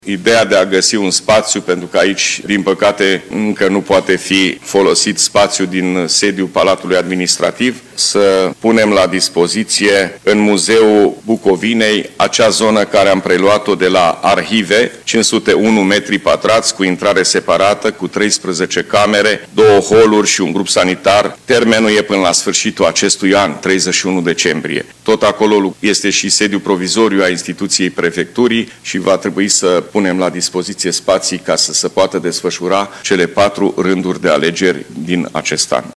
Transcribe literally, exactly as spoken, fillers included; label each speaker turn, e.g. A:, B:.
A: Ideea de a găsi un spațiu, pentru că aici, din păcate, încă nu poate fi folosit spațiu din sediul Palatului Administrativ, să punem la dispoziție în Muzeul Bucovinei acea zonă care am preluat-o de la arhive, cinci sute unu metri pătrați cu intrare separată, cu treisprezece camere, două holuri și un grup sanitar. Termenul e până la sfârșitul acestui an, treizeci și unu decembrie. Tot acolo este și sediul provizoriu a instituției prefecturii și va trebui să punem la dispoziție spații ca să se poată desfășura cele patru rânduri de alegeri din acest an.